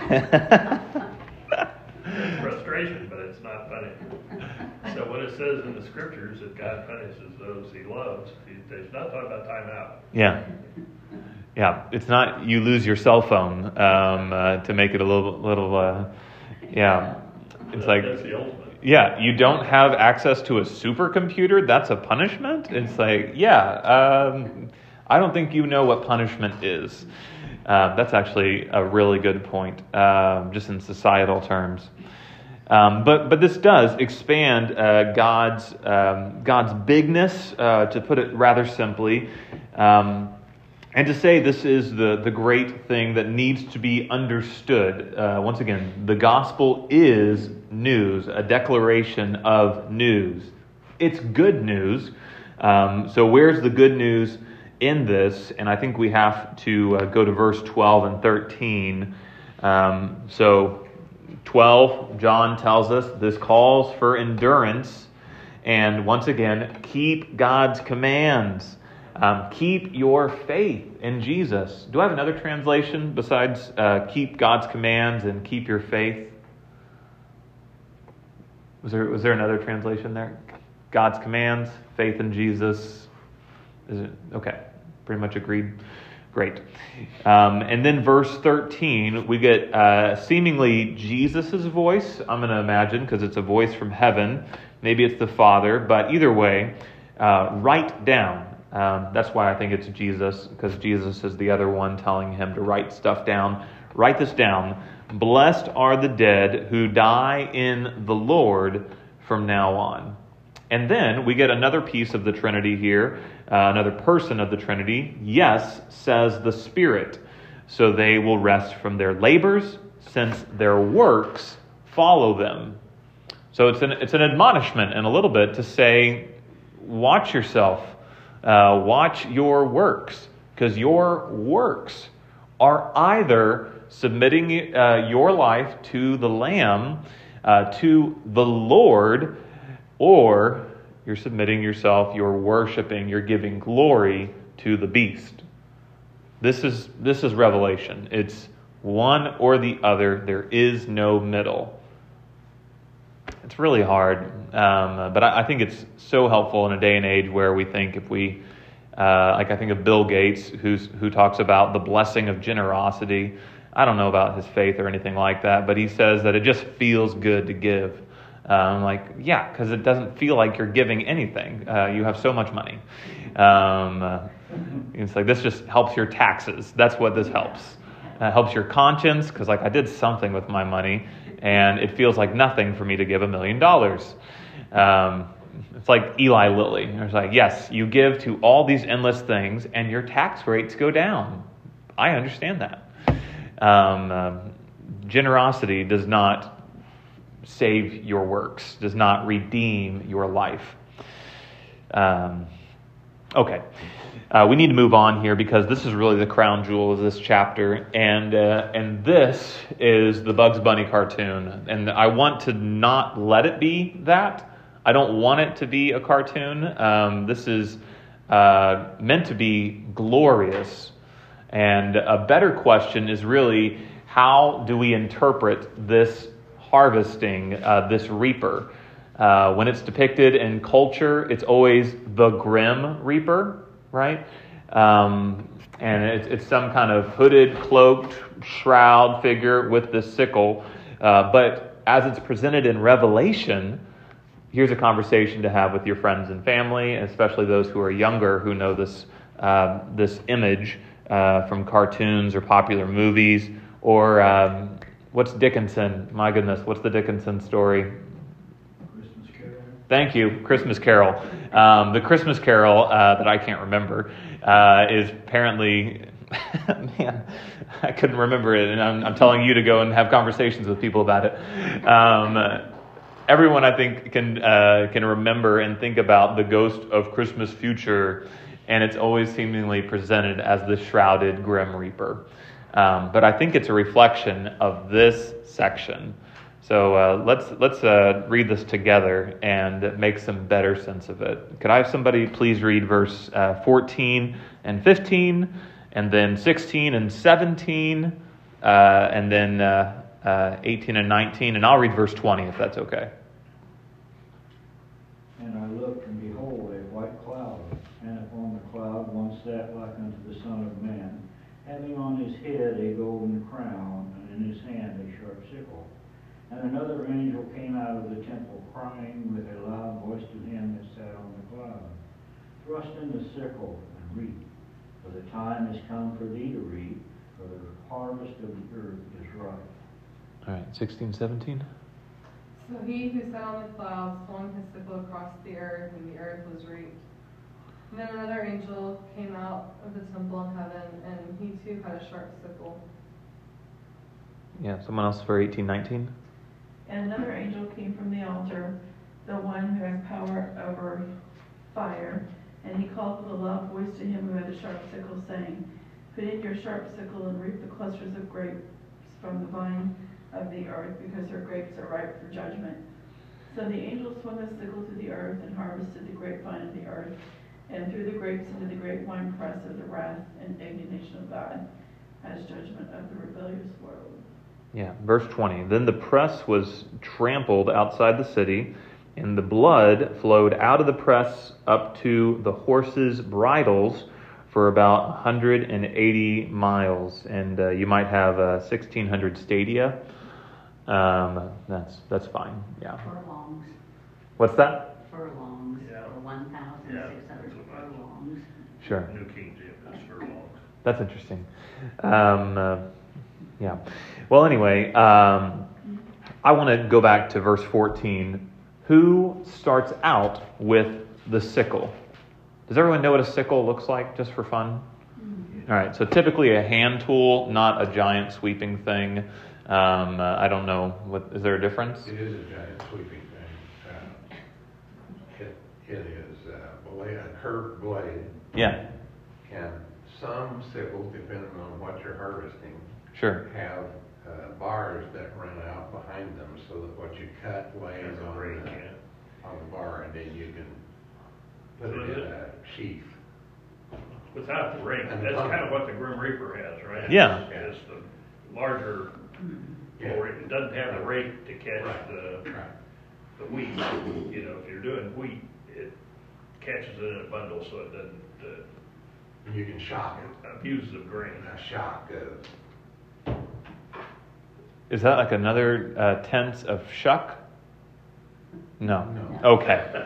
a It's frustration, but it's not punishment. So when it says in the scriptures that God punishes those He loves, He's not talking about timeout. yeah. Yeah, it's not you lose your cell phone um, uh, to make it a little, little, uh, yeah. It's That- like, that's the ultimate. yeah, you don't have access to a supercomputer. That's a punishment. It's like, yeah, um, I don't think you know what punishment is. Uh, that's actually a really good point, um, just in societal terms. Um, but but this does expand uh, God's um, God's bigness, uh, to put it rather simply. Um, And to say this is the, the great thing that needs to be understood. Uh, once again, the gospel is news, a declaration of news. It's good news. Um, so where's the good news in this? And I think we have to uh, go to verse twelve and thirteen. Um, so twelve, John tells us this calls for endurance. And once again, keep God's commands. Um, keep your faith in Jesus. Do I have another translation besides uh, keep God's commands and keep your faith? Was there was there another translation there? God's commands, faith in Jesus. Is it okay? Pretty much agreed. Great. Um, and then verse thirteen, we get uh, seemingly Jesus' voice. I'm going to imagine because it's a voice from heaven. Maybe it's the Father, but either way, uh, write down. Um, that's why I think it's Jesus, because Jesus is the other one telling him to write stuff down. Write this down. Blessed are the dead who die in the Lord from now on. And then we get another piece of the Trinity here, uh, another person of the Trinity. Yes, says the Spirit. So they will rest from their labors, since their works follow them. So it's an, it's an admonishment in a little bit to say, watch yourself. Uh, watch your works, because your works are either submitting uh, your life to the Lamb, uh, to the Lord, or you're submitting yourself, you're worshiping, you're giving glory to the beast. This is this is Revelation. It's one or the other. There is no middle. It's really hard, um, but I, I think it's so helpful in a day and age where we think if we, uh, like I think of Bill Gates, who's who talks about the blessing of generosity. I don't know about his faith or anything like that, but he says that it just feels good to give. Um, like, yeah, because it doesn't feel like you're giving anything. Uh, you have so much money. Um, uh, it's like this just helps your taxes. That's what this helps. Uh, helps your conscience, because like I did something with my money. And it feels like nothing for me to give a million dollars. Um, it's like Eli Lilly. It's like, yes, you give to all these endless things and your tax rates go down. I understand that. Um, um, generosity does not save your works, does not redeem your life. Um, okay. Uh, we need to move on here because this is really the crown jewel of this chapter, and uh, and this is the Bugs Bunny cartoon, and I want to not let it be that. I don't want it to be a cartoon. Um, this is uh, meant to be glorious, and a better question is really how do we interpret this harvesting, uh, this reaper? Uh, when it's depicted in culture, it's always the grim reaper. Right? Um, and it's, it's some kind of hooded, cloaked, shroud figure with this sickle. Uh, but as it's presented in Revelation, here's a conversation to have with your friends and family, especially those who are younger who know this, uh, this image uh, from cartoons or popular movies, or um, What's Dickinson? My goodness, what's the Dickinson story? Christmas Carol. Thank you, Christmas Carol. Um, the Christmas Carol uh, that I can't remember uh, is apparently, man, I couldn't remember it, and I'm, I'm telling you to go and have conversations with people about it. Um, everyone, I think, can uh, can remember and think about the ghost of Christmas future, and it's always seemingly presented as the shrouded Grim Reaper. Um, but I think it's a reflection of this section. So uh, let's let's uh, read this together and make some better sense of it. Could I have somebody please read verse uh, fourteen and fifteen, and then sixteen and seventeen, uh, and then uh, uh, eighteen and nineteen, and I'll read verse twenty if that's okay. And I looked, and behold, a white cloud, and upon the cloud one sat like unto the Son of Man, having on his head a golden crown, and in his hand a sharp sickle. And another angel came out of the temple, crying with a loud voice to him that sat on the cloud, Thrust in the sickle and reap, for the time is come for thee to reap, for the harvest of the earth is ripe. All right, sixteen, seventeen. So he who sat on the cloud swung his sickle across the earth, and the earth was reaped. And then another angel came out of the temple in heaven, and he too had a sharp sickle. Yeah, someone else for eighteen, nineteen. And another angel came from the altar, the one who has power over fire, and he called with a loud voice to him who had a sharp sickle, saying, Put in your sharp sickle and reap the clusters of grapes from the vine of the earth, because her grapes are ripe for judgment. So the angel swung his sickle to the earth and harvested the grapevine of the earth, and threw the grapes into the great winepress of the wrath and indignation of God, as judgment of the rebellious world. Yeah, verse twenty. Then the press was trampled outside the city, and the blood flowed out of the press up to the horses' bridles for about one hundred eighty miles. And uh, you might have uh, sixteen hundred stadia. Um, that's that's fine. Yeah. Furlongs, What's that? furlongs, Yeah. or one thousand six hundred Yeah. furlongs. Sure. New King James is furlongs. That's interesting. Um, uh, yeah. Well, anyway, um, I want to go back to verse fourteen. Who starts out with the sickle? Does everyone know what a sickle looks like, just for fun? Mm-hmm. All right. So typically a hand tool, not a giant sweeping thing. Um, uh, I don't know. What is there a difference? It is a giant sweeping thing. Uh, it, it is uh, blade, a curved blade, Yeah. and some sickles, depending on what you're harvesting, Sure. have uh, bars that run out behind them, so that what you cut lays As a on rake, the, yeah. on the bar, and then you can put So it is in it- a sheath. Without the rake, And the that's bump. kind of what the Grim Reaper has, right? Yeah. It's the larger, Yeah. or it doesn't have the rake to catch Right. the, Right. the wheat. You know, if you're doing wheat, it catches it in a bundle so it doesn't uh, And you can shock it. abuse the grain. A shock of, Is that like another uh, tense of shuck? No. No. Okay.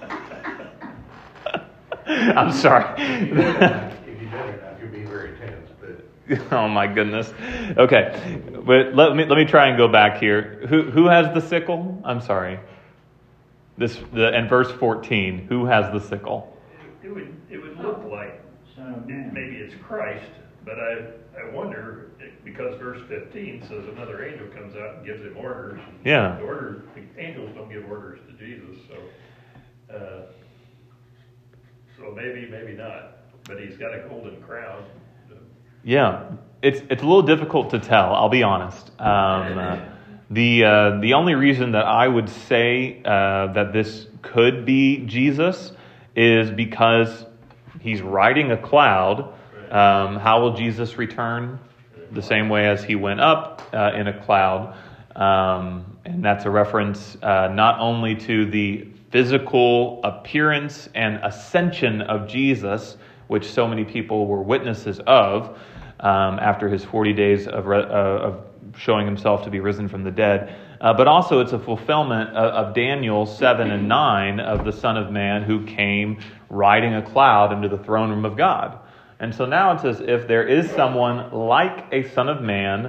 I'm sorry. if you did it enough, you'd be very tense, but Oh my goodness. Okay, but let me let me try and go back here. Who who has the sickle? I'm sorry. This the and verse fourteen. Who has the sickle? It would, it would look like, Son of it- Man. maybe it's Christ, but I, I wonder, because verse fifteen says another angel comes out and gives him orders. Yeah. The order, the angels don't give orders to Jesus, so, uh, so maybe, maybe not, but he's got a golden crown. Yeah, it's it's a little difficult to tell. I'll be honest. Um, uh, the uh, the only reason that I would say uh, that this could be Jesus is because he's riding a cloud. Um, how will Jesus return? The same way as he went up uh, in a cloud, um, and that's a reference uh, not only to the physical appearance and ascension of Jesus, which so many people were witnesses of um, after his forty days of, re- uh, of showing himself to be risen from the dead, uh, but also it's a fulfillment of, of Daniel seven and nine of the Son of Man who came riding a cloud into the throne room of God. And so now it's as if there is someone like a Son of Man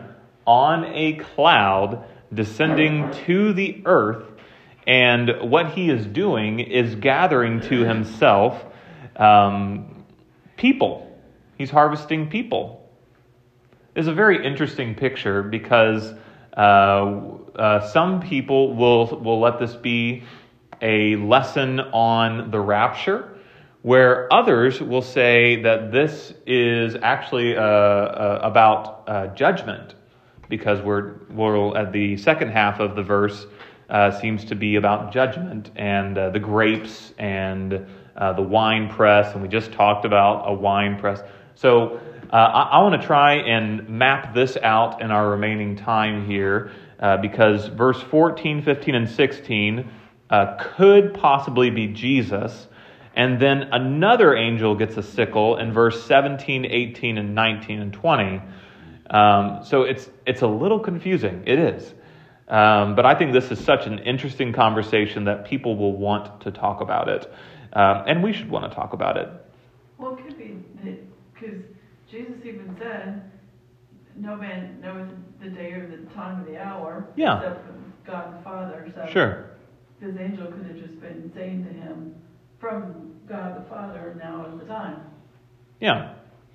on a cloud descending to the earth, and what he is doing is gathering to himself um, people. He's harvesting people. It's a very interesting picture because uh, uh, some people will will let this be a lesson on the rapture, where others will say that this is actually uh, uh, about uh, judgment, because we're we're at the second half of the verse uh, seems to be about judgment and uh, the grapes and uh, the wine press, and we just talked about a wine press. So uh, I, I want to try and map this out in our remaining time here, uh, because verse fourteen, fifteen, and sixteen uh, could possibly be Jesus. And then another angel gets a sickle in verse seventeen, eighteen, and nineteen, and twenty. Um, so it's it's a little confusing. It is. Um, but I think this is such an interesting conversation that people will want to talk about it. Um, and we should want to talk about it. Well, it could be because Jesus even said, no man knoweth the day or the time of the hour, Yeah. except for God the Father. So Sure. this angel could have just been saying to him, from God the Father, now is the time. Yeah.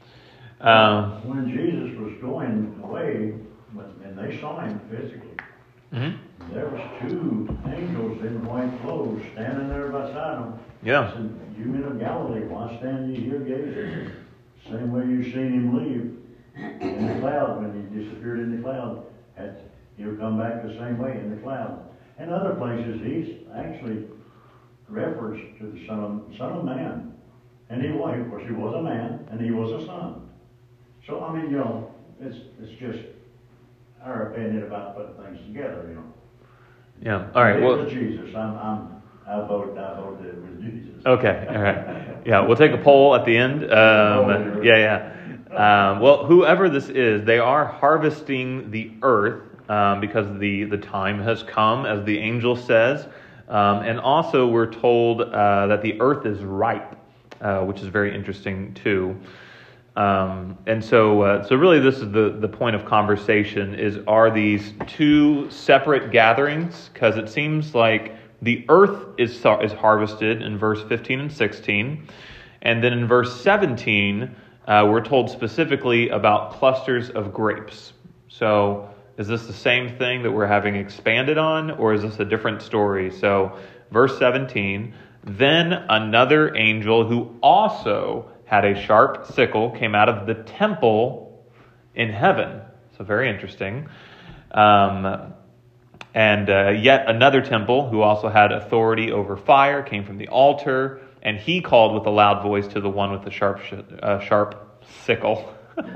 Um, When Jesus was going away, and they saw him physically, mm-hmm. there was two angels in white clothes standing there beside him. Yeah. Said, "You men of Galilee, why stand ye here gazing? Same way you seen him leave in the cloud when he disappeared in the cloud. And he'll come back the same way in the cloud." And other places, he's actually reference to the Son of, son of Man. And he was, of course, he was a man, and he was a son. So, I mean, you know, it's it's just our opinion about putting things together, you know. Yeah. All right. It Well. was Jesus. I'm, I'm, I vote, I voted it was Jesus. Okay. All right. Yeah. We'll take a poll at the end. Um, yeah. Yeah. Um, well, whoever this is, they are harvesting the earth um, because the the time has come, as the angel says. Um, and also, we're told uh, that the earth is ripe, uh, which is very interesting too. Um, and so, uh, so really, this is the, the point of conversation: is are these two separate gatherings? Because it seems like the earth is is harvested in verse fifteen and sixteen, and then in verse seventeen, uh, we're told specifically about clusters of grapes. So, is this the same thing that we're having expanded on, or is this a different story? So, verse seventeen, then another angel who also had a sharp sickle came out of the temple in heaven. So very interesting. Um, and uh, yet another temple who also had authority over fire came from the altar, and he called with a loud voice to the one with the sharp, sh- uh, sharp sickle.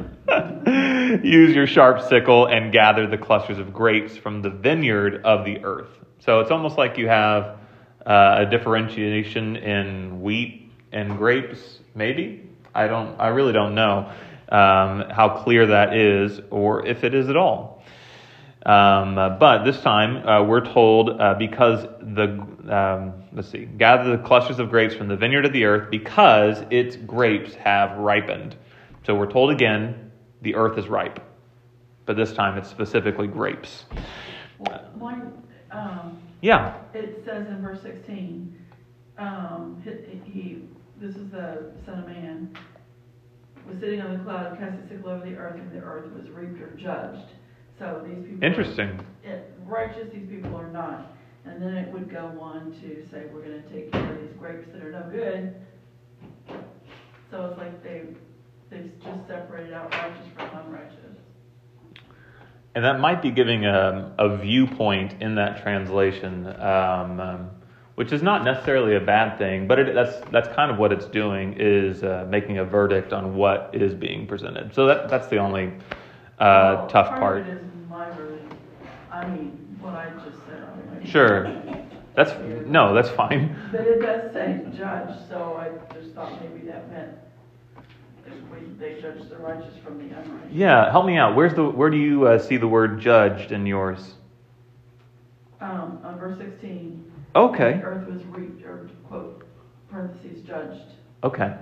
Use your sharp sickle and gather the clusters of grapes from the vineyard of the earth. So it's almost like you have uh, a differentiation in wheat and grapes, maybe. I don't. I really don't know um, how clear that is, or if it is at all. Um, uh, but this time uh, we're told uh, because the um, let's see, gather the clusters of grapes from the vineyard of the earth because its grapes have ripened. So we're told again, the earth is ripe, but this time it's specifically grapes. One, um, Yeah. it says in verse sixteen, um, he, he, this is the Son of Man, was sitting on the cloud, cast a sickle over the earth, and the earth was reaped or judged. So these people Interesting. are righteous, these people are not. And then it would go on to say, we're going to take care of these grapes that are no good. So it's like they they've just separated out righteous from unrighteous. And that might be giving a, a viewpoint in that translation, um, um, which is not necessarily a bad thing, but it, that's that's kind of what it's doing, is uh, making a verdict on what is being presented. So that that's the only uh, Well, tough part part. of it is my version. I mean, what I just said. Anyway. Sure. That's no, that's fine. But it does say judge, so I just thought maybe that meant if we, they judge the righteous from the unrighteous. Yeah, help me out. Where's the where do you uh, see the word judged in yours? Um, on verse sixteen. Okay. The earth was reaped, or quote, parentheses, judged. Okay.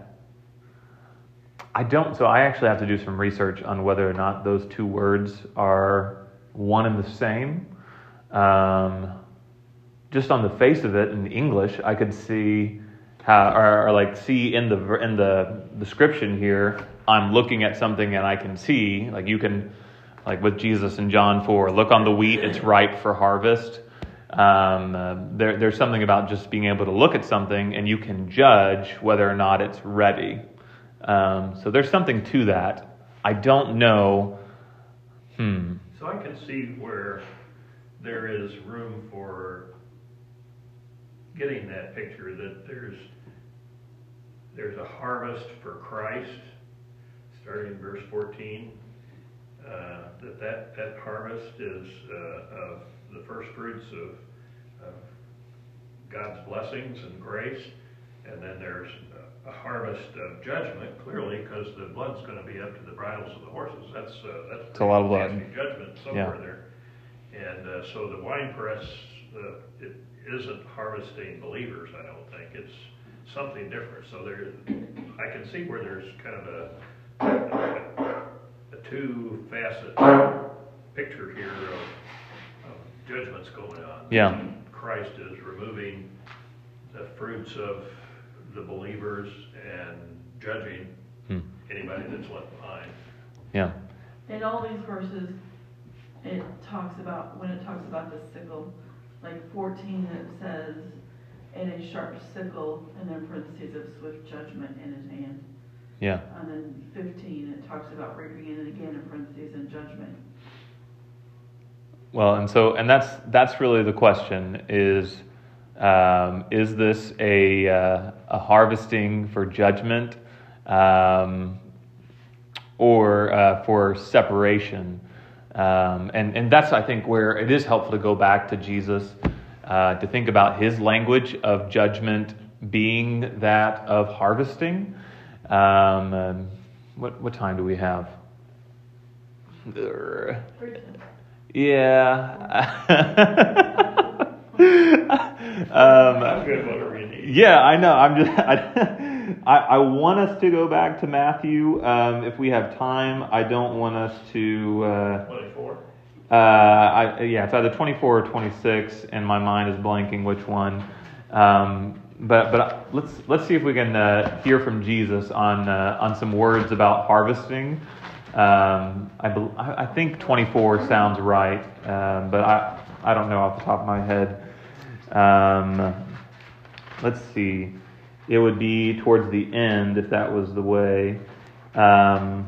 I don't, so I actually have to do some research on whether or not those two words are one and the same. Um, just on the face of it in English, I could see how, or, or like see in the in the description here, I'm looking at something and I can see, like you can, like with Jesus in John four, look on the wheat, it's ripe for harvest. Um, uh, there, there's something about just being able to look at something and you can judge whether or not it's ready. Um, so there's something to that. I don't know. Hmm. So I can see where there is room for getting that picture that there's there's a harvest for Christ, starting in verse fourteen. Uh, that, that that harvest is uh, of the first fruits of, of God's blessings and grace, and then there's a, a harvest of judgment, clearly, because the blood's going to be up to the bridles of the horses. That's uh, that's It's a lot of blood. nasty judgment somewhere Yeah. there, and uh, so the winepress uh, it isn't harvesting believers. I don't think it's something different. So there, I can see where there's kind of a, a, a two-facet picture here of, of judgments going on. Yeah. Christ is removing the fruits of the believers and judging Hmm. anybody that's left behind. Yeah. In all these verses, it talks about, when it talks about the sickle, like fourteen, it says, and a sharp sickle, and then parentheses of swift judgment in his hand. Yeah. And then fifteen, it talks about reaping, and again in parentheses and judgment. Well, and so, and that's that's really the question: is um, is this a uh, a harvesting for judgment, um, or uh, for separation? Um, and and that's, I think, where it is helpful to go back to Jesus, uh, to think about his language of judgment being that of harvesting. Um, um, what what time do we have? Urgh. Yeah. um, I'm good, whatever you need. yeah, I know. I'm just. I, I, I want us to go back to Matthew um, if we have time. I don't want us to. Uh, twenty-four? uh, I, yeah, it's either twenty-four or twenty-six, and my mind is blanking which one. Um, but but let's let's see if we can uh, hear from Jesus on uh, on some words about harvesting. Um, I, bel I think twenty-four sounds right, um, but I I don't know off the top of my head. Um, let's see. It would be towards the end if that was the way. Um,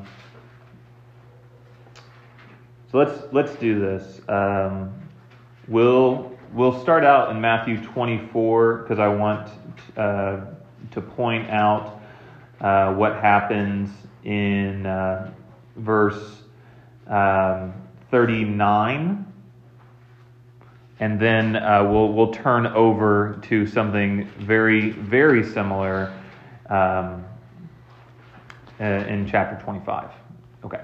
so let's let's do this. Um, we'll we'll start out in Matthew twenty-four because I want uh, to point out uh, what happens in uh, verse um, thirty-nine. And then uh, we'll we'll turn over to something very very similar um, uh, in chapter twenty-five. Okay.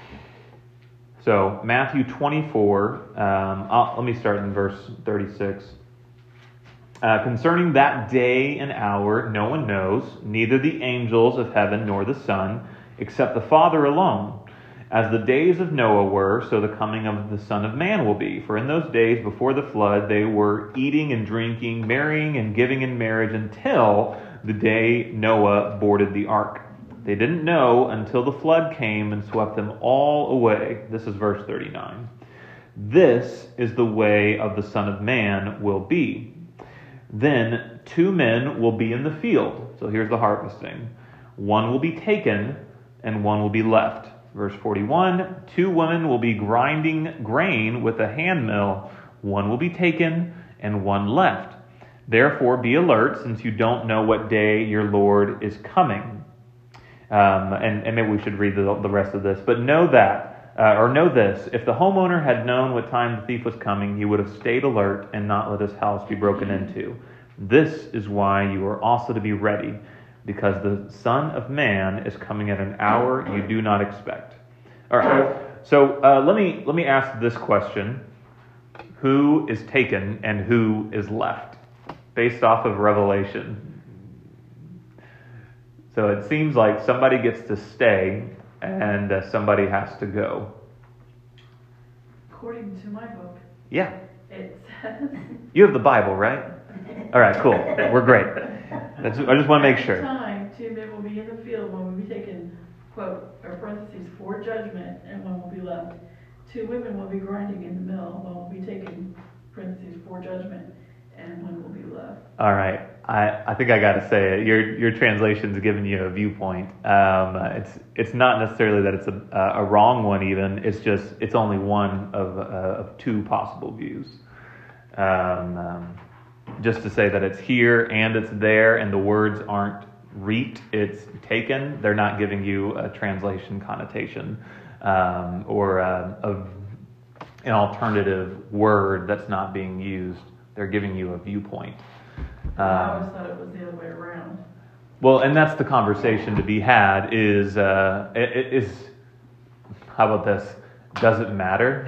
So Matthew twenty-four. Um, I'll, let me start in verse thirty-six. Uh, Concerning that day and hour, no one knows, neither the angels of heaven nor the Son, except the Father alone. As the days of Noah were, so the coming of the Son of Man will be. For in those days before the flood, they were eating and drinking, marrying and giving in marriage until the day Noah boarded the ark. They didn't know until the flood came and swept them all away. This is verse thirty-nine. This is the way of the Son of Man will be. Then two men will be in the field. So here's the harvesting. One will be taken and one will be left. Verse forty-one, two women will be grinding grain with a handmill. One will be taken and one left. Therefore be alert, since you don't know what day your Lord is coming. Um, and, and maybe we should read the, the rest of this. But know that, uh, or know this, if the homeowner had known what time the thief was coming, he would have stayed alert and not let his house be broken into. This is why you are also to be ready, because the Son of Man is coming at an hour you do not expect. All right. So uh, let me let me ask this question: who is taken and who is left, based off of Revelation? So it seems like somebody gets to stay and uh, somebody has to go. according to my book, Yeah. it says. You have the Bible, right? All right, cool. We're great. That's, I just want to make At sure. the time, two men will be in the field, one will be taken, quote, or parentheses, for judgment, and one will be left. Two women will be grinding in the mill, one will be taken, parentheses, for judgment, and one will be left. All right. I, I think I got to say it. Your your translation's giving you a viewpoint. Um, it's it's not necessarily that it's a a wrong one even. It's just it's only one of uh, of two possible views. Um, um, just to say that it's here and it's there, and the words aren't reaped, it's taken. They're not giving you a translation connotation um, or a, a, an alternative word that's not being used. They're giving you a viewpoint. I always Um, thought it was the other way around. well, and that's the conversation to be had. Is uh, it, it is how about this? Does it matter?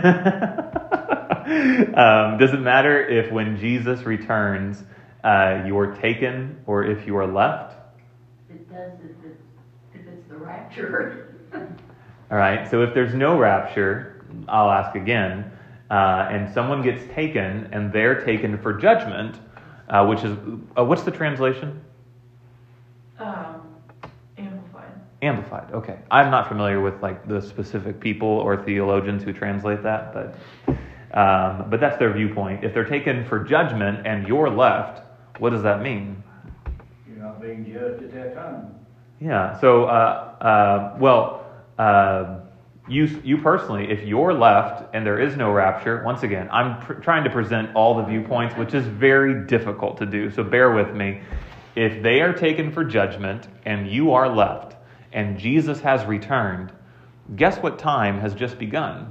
um, does it matter if when Jesus returns, uh, you're taken or if you are left? It does if it's, if it's the rapture. All right. So if there's no rapture, I'll ask again. Uh, and someone gets taken, and they're taken for judgment, uh, which is uh, what's the translation? Um, amplified. Amplified. Okay. I'm not familiar with like the specific people or theologians who translate that, but um, but that's their viewpoint. If they're taken for judgment and you're left, what does that mean? You're not being judged at that time. Yeah. So, uh, uh, well, uh, you you personally, if you're left and there is no rapture, once again, I'm pr- trying to present all the viewpoints, which is very difficult to do. So bear with me. If they are taken for judgment and you are left and Jesus has returned, guess what time has just begun?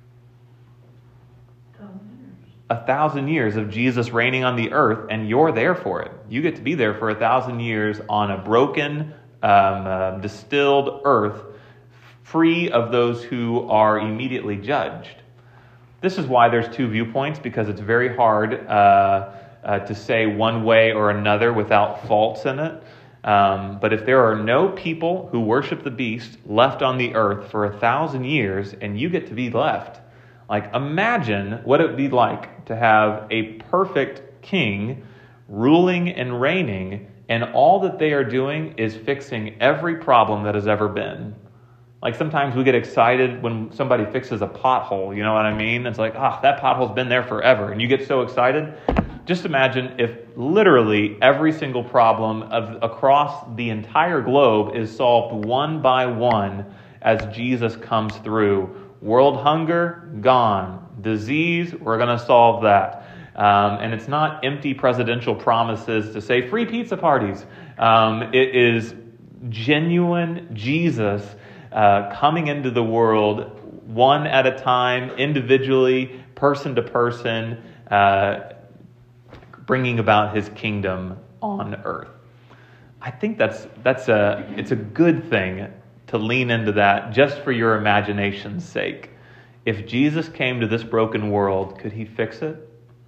A thousand years of Jesus reigning on the earth, and you're there for it. You get to be there for a thousand years on a broken, um, uh, distilled earth, free of those who are immediately judged. This is why there's two viewpoints, because it's very hard uh, uh, to say one way or another without faults in it. Um, but if there are no people who worship the beast left on the earth for a thousand years, and you get to be left, like imagine what it would be like to have a perfect king ruling and reigning, and all that they are doing is fixing every problem that has ever been. Like sometimes we get excited when somebody fixes a pothole, you know what I mean? It's like, ah, oh, that pothole's been there forever, and you get so excited. Just imagine if literally every single problem of across the entire globe is solved one by one as Jesus comes through. World hunger, gone. Disease, we're going to solve that. Um, and it's not empty presidential promises to say free pizza parties. Um, it is genuine Jesus uh, coming into the world one at a time, individually, person to person, uh, bringing about his kingdom on earth. I think that's that's a it's a good thing to lean into that just for your imagination's sake. If Jesus came to this broken world, could he fix it?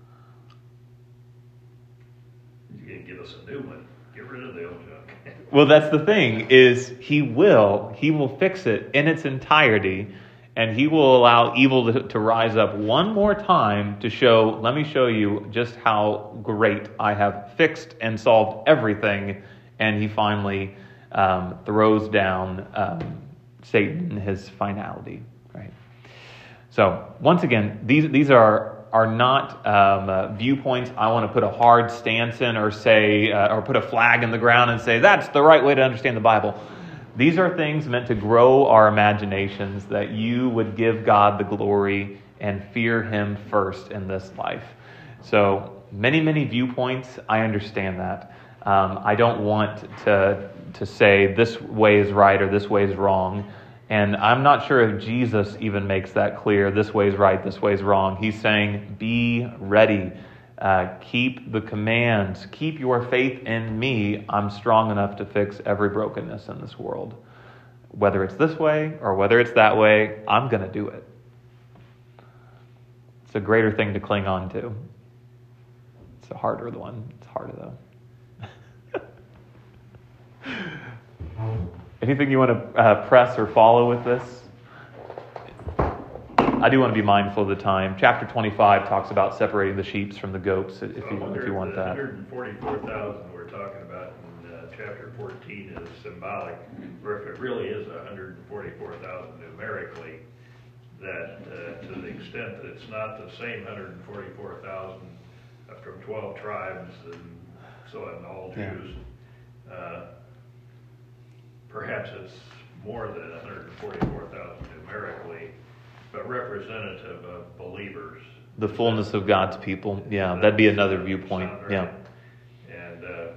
He's going to give us a new one. Get rid of the old junk. Well, that's the thing, is he will. He will fix it in its entirety, and he will allow evil to, to rise up one more time to show, let me show you just how great I have fixed and solved everything. And he finally um, throws down um, Satan in his finality. Right. So once again, these these are are not um, uh, viewpoints I want to put a hard stance in or say uh, or put a flag in the ground and say that's the right way to understand the Bible. These are things meant to grow our imaginations, that you would give God the glory and fear him first in this life. So many, many viewpoints, I understand that. Um, I don't want to to say this way is right or this way is wrong. And I'm not sure if Jesus even makes that clear, this way is right, this way is wrong. He's saying, be ready. Uh, keep the commands. Keep your faith in me. I'm strong enough to fix every brokenness in this world. Whether it's this way or whether it's that way, I'm going to do it. It's a greater thing to cling on to. It's a harder one. It's harder though. Anything you want to uh, press or follow with this? I, I do want to be mindful of the time. Chapter twenty-five talks about separating the sheep from the goats, if So I you, wonder if you want the that. one hundred forty-four thousand we're talking about in uh, chapter fourteen is symbolic, or if it really is one hundred forty-four thousand numerically, that uh, to the extent that it's not the same one hundred forty-four thousand from twelve tribes and so on, all Yeah. Jews, uh, perhaps it's more than one hundred forty-four thousand numerically, but representative of believers. The fullness of God's people. Yeah, that'd be another viewpoint. Sound Yeah. right. And uh,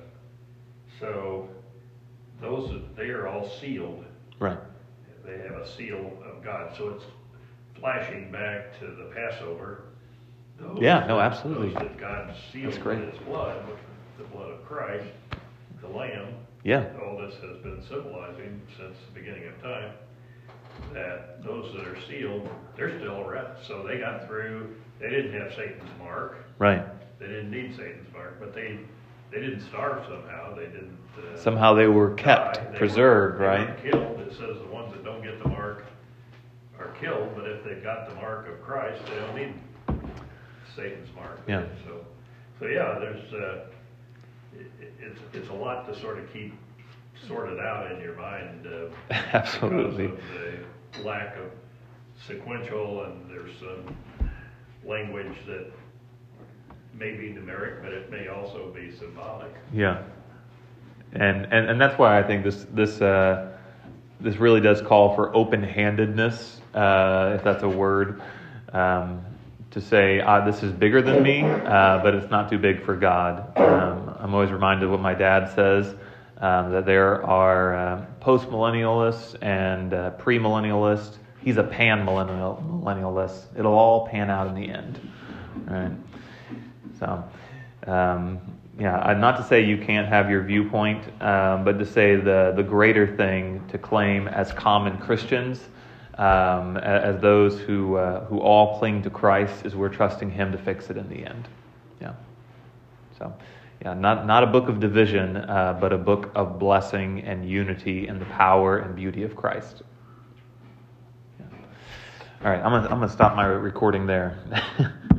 so those, they are all sealed. Right. They have a seal of God. So it's flashing back to the Passover. Those Yeah, no, that- absolutely. Those that God sealed That's great. with his blood, which was the blood of Christ, the Lamb. Yeah. All this has been symbolizing since the beginning of time, that those that are sealed, they're still around. So they got through, they didn't have Satan's mark. Right. They didn't need Satan's mark, but they, they didn't starve somehow. They didn't. Uh, Somehow they were kept, die. They preserved, weren't- they right? weren't killed. It says the ones that don't get the mark are killed, but if they've got the mark of Christ, they don't need Satan's mark. Yeah. So, so yeah, there's, uh, it, it's, it's a lot to sort of keep sorted out in your mind. Uh, Absolutely. Because of the lack of sequential, and there's some language that may be numeric, but it may also be symbolic. Yeah. And, and and that's why I think this this uh, this really does call for open-handedness, uh, if that's a word, um, to say uh, this is bigger than me, uh, but it's not too big for God. Um, I'm always reminded of what my dad says, um, that there are uh, post-millennialists and uh, pre-millennialists. He's a pan-millennial millennialist. It'll all pan out in the end, right? So. Um, Yeah, uh, not to say you can't have your viewpoint, um, but to say the, the greater thing to claim as common Christians, um, as, as those who uh, who all cling to Christ, is we're trusting Him to fix it in the end. Yeah. So, yeah, not not a book of division, uh, but a book of blessing and unity and the power and beauty of Christ. Yeah. All right, I'm gonna I'm gonna stop my recording there.